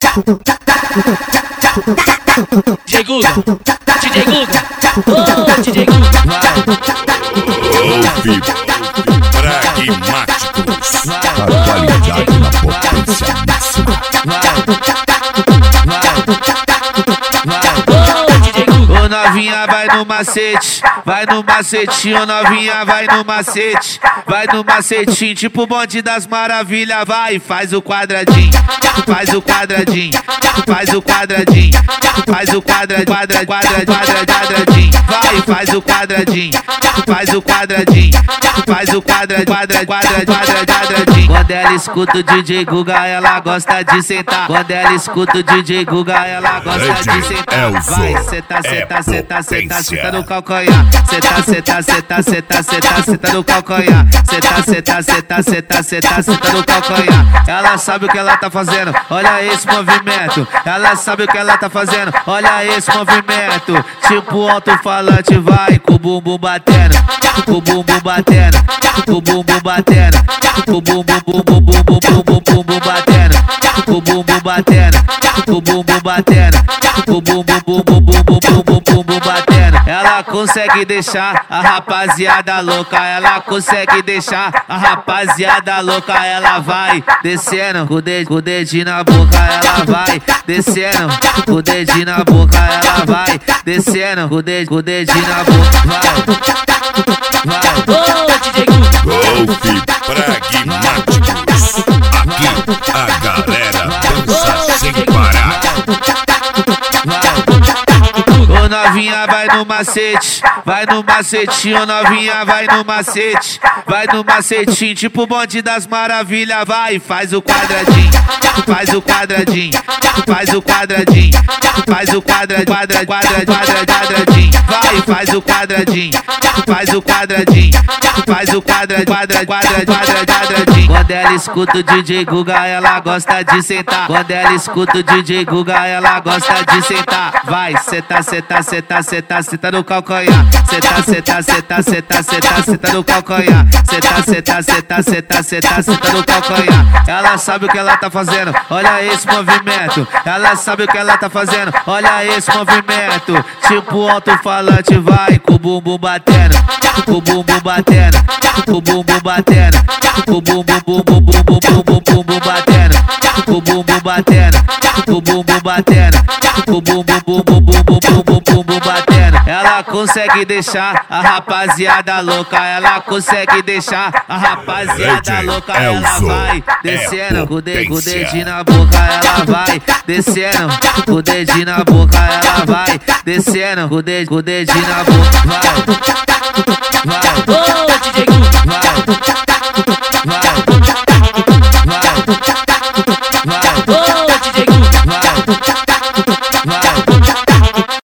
DJ Guga, DJ Guga, DJ Guga. Ouve, pragmáticos. A qualidade na potência máxima. Ô novinha vai no macete, ô novinha vai no macete, vai no macetinho, tipo o bonde das maravilhas, vai, faz o quadradinho, faz o quadradinho, faz o quadradinho, faz o quadradinho, vai, faz o quadradinho, faz o quadradinho, faz o quadradinho. Quando ela escuta o DJ Guga, ela gosta de sentar. Quando ela escuta o DJ Guga, ela gosta de sentar. Vai, senta, senta, senta, senta, senta no calcanhar. Senta, senta, senta, senta, senta, senta no calcanhar. Senta, senta, senta, senta, senta, senta no calcanhar. Ela sabe o que ela tá fazendo, olha esse movimento. Ela sabe o que ela tá fazendo, olha esse movimento. Tipo alto-falante, vai com o bumbum batendo, com o bumbum batendo, com o bumbum batendo, com o bumbum batendo, com o bumbum batendo, com o bumbum batendo, com o bumbum batendo. Ela consegue deixar a rapaziada louca, ela consegue deixar a rapaziada louca. Ela vai descendo com o dedinho na boca, ela vai descendo com o dedinho na boca, ela vai descendo com o dedinho na boca, vai. Golpe pragmáticos. Aqui a galera dança sem parar. Ô novinha vai no macete, ô novinha vai no macete, vai no macetinho, tipo o bonde das maravilhas, vai, faz o quadradinho, faz o quadradinho, faz o quadradinho, faz o quadradinho, vai, faz o quadradinho, faz o quadradinho, faz o quadradinho. Quando ela escuta o DJ Guga, ela gosta de sentar. Quando ela escuta o DJ Guga, ela gosta de sentar. Vai, senta, senta, senta, senta, senta no calcanhar. Senta, senta, senta, senta, senta, senta no calcanhar. Senta, senta, senta, senta, senta, senta no calcanhar. Ela sabe o que ela tá fazendo, olha esse movimento. Ela sabe o que ela tá fazendo, olha esse movimento. Tipo alto-falante, vai com o bumbum batendo, com o bumbum batendo, com o bumbum batendo, com o bumbum batendo, com o bumbum batendo, com o bumbum batendo, com o bumbum batendo. Ela consegue deixar a rapaziada louca, ela consegue deixar a rapaziada louca. Ela vai descendo com o dedinho na boca, ela vai descendo com o dedinho na boca, ela vai descendo com o dedinho na boca, vai.